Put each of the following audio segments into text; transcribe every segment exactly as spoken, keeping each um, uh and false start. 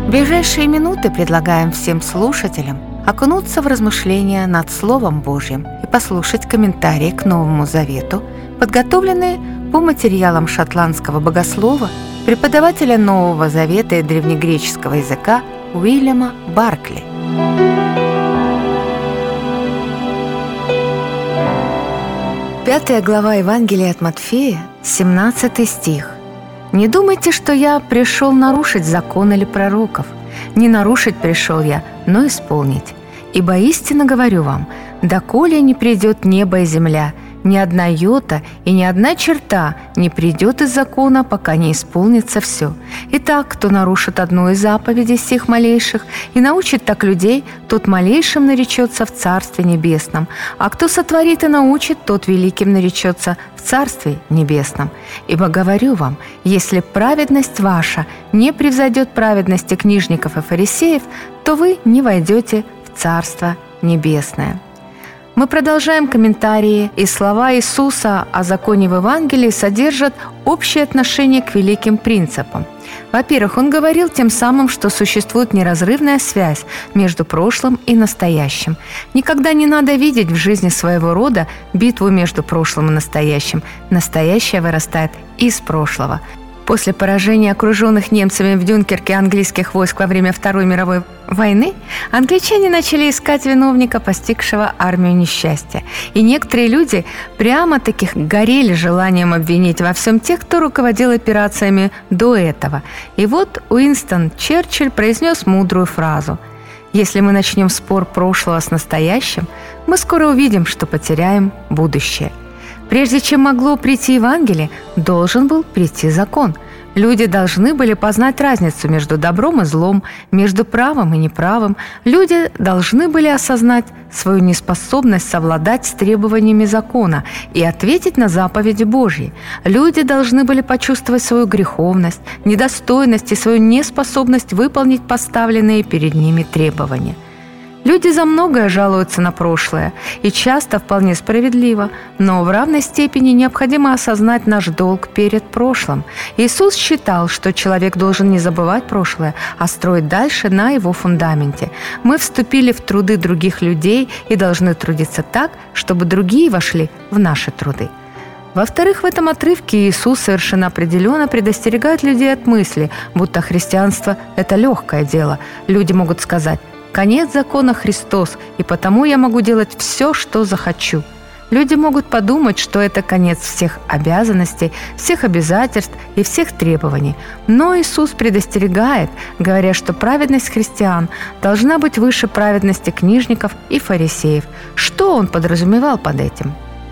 В ближайшие минуты предлагаем всем слушателям окунуться в размышления над Словом Божьим и послушать комментарии к Новому Завету, подготовленные по материалам шотландского богослова, преподавателя Нового Завета и древнегреческого языка Уильяма Баркли. Пятая глава Евангелия от Матфея, семнадцатый стих. «Не думайте, что я пришел нарушить закон или пророков. Не нарушить пришел я, но исполнить. Ибо истинно говорю вам, доколе не придет небо и земля, ни одна йота и ни одна черта не придет из закона, пока не исполнится все. Итак, кто нарушит одну из заповедей сих малейших и научит так людей, тот малейшим наречется в Царстве Небесном, а кто сотворит и научит, тот великим наречется в Царстве Небесном. Ибо говорю вам, если праведность ваша не превзойдет праведности книжников и фарисеев, то вы не войдете в Царство Небесное». Мы продолжаем комментарии, и слова Иисуса о законе в Евангелии содержат общее отношение к великим принципам. Во-первых, Он говорил тем самым, что существует неразрывная связь между прошлым и настоящим. Никогда не надо видеть в жизни своего рода битву между прошлым и настоящим. Настоящее вырастает из прошлого. После поражения окруженных немцами в Дюнкерке английских войск во время Второй мировой войны англичане начали искать виновника, постигшего армию несчастья. И некоторые люди прямо-таки горели желанием обвинить во всем тех, кто руководил операциями до этого. И вот Уинстон Черчилль произнес мудрую фразу: «Если мы начнем спор прошлого с настоящим, мы скоро увидим, что потеряем будущее». Прежде чем могло прийти Евангелие, должен был прийти закон. Люди должны были познать разницу между добром и злом, между правым и неправым. Люди должны были осознать свою неспособность совладать с требованиями закона и ответить на заповеди Божьи. Люди должны были почувствовать свою греховность, недостойность и свою неспособность выполнить поставленные перед ними требования. Люди за многое жалуются на прошлое, и часто вполне справедливо, но в равной степени необходимо осознать наш долг перед прошлым. Иисус считал, что человек должен не забывать прошлое, а строить дальше на его фундаменте. Мы вступили в труды других людей и должны трудиться так, чтобы другие вошли в наши труды. Во-вторых, в этом отрывке Иисус совершенно определенно предостерегает людей от мысли, будто христианство – это легкое дело. Люди могут сказать: «Конец закона Христос, и потому я могу делать все, что захочу». Люди могут подумать, что это конец всех обязанностей, всех обязательств и всех требований. Но Иисус предостерегает, говоря, что праведность христиан должна быть выше праведности книжников и фарисеев. Что Он подразумевал под этим?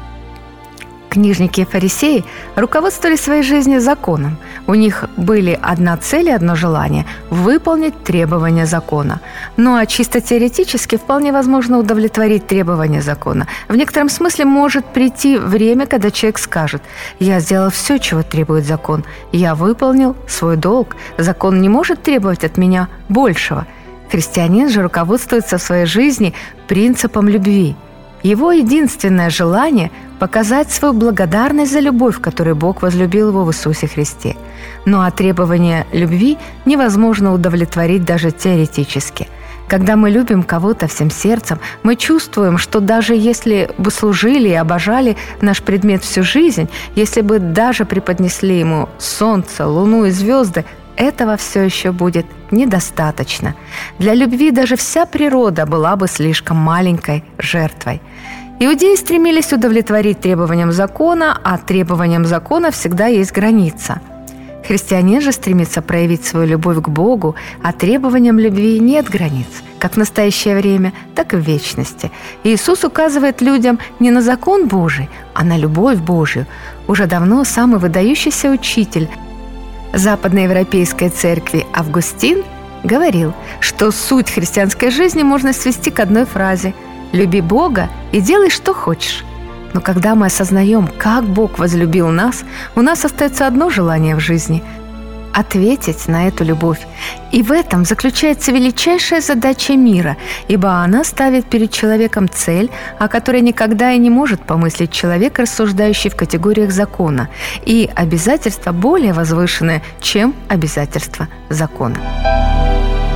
Книжники и фарисеи руководствовали своей жизнью законом. У них были одна цель и одно желание – выполнить требования закона. Ну а чисто теоретически вполне возможно удовлетворить требования закона. В некотором смысле может прийти время, когда человек скажет: «Я сделал все, чего требует закон. Я выполнил свой долг. Закон не может требовать от меня большего». Христианин же руководствуется в своей жизни принципом любви. Его единственное желание – показать свою благодарность за любовь, которой Бог возлюбил его в Иисусе Христе. Ну а требования любви невозможно удовлетворить даже теоретически. Когда мы любим кого-то всем сердцем, мы чувствуем, что даже если бы служили и обожали наш предмет всю жизнь, если бы даже преподнесли ему солнце, луну и звезды, этого все еще будет недостаточно. Для любви даже вся природа была бы слишком маленькой жертвой. Иудеи стремились удовлетворить требованиям закона, а требованиям закона всегда есть граница. Христианин же стремится проявить свою любовь к Богу, а требованиям любви нет границ, как в настоящее время, так и в вечности. Иисус указывает людям не на закон Божий, а на любовь Божию. Уже давно самый выдающийся учитель Западноевропейской церкви Августин говорил, что суть христианской жизни можно свести к одной фразе: «Люби Бога и делай, что хочешь». Но когда мы осознаем, как Бог возлюбил нас, у нас остается одно желание в жизни – ответить на эту любовь. И в этом заключается величайшая задача мира, ибо она ставит перед человеком цель, о которой никогда и не может помыслить человек, рассуждающий в категориях закона, и обязательства более возвышенные, чем обязательства закона.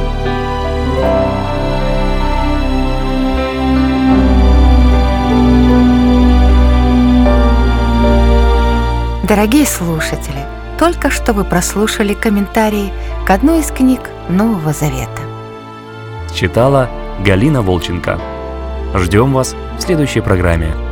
Дорогие слушатели, только что вы прослушали комментарии к одной из книг Нового Завета. Читала Галина Волченко. Ждем вас в следующей программе.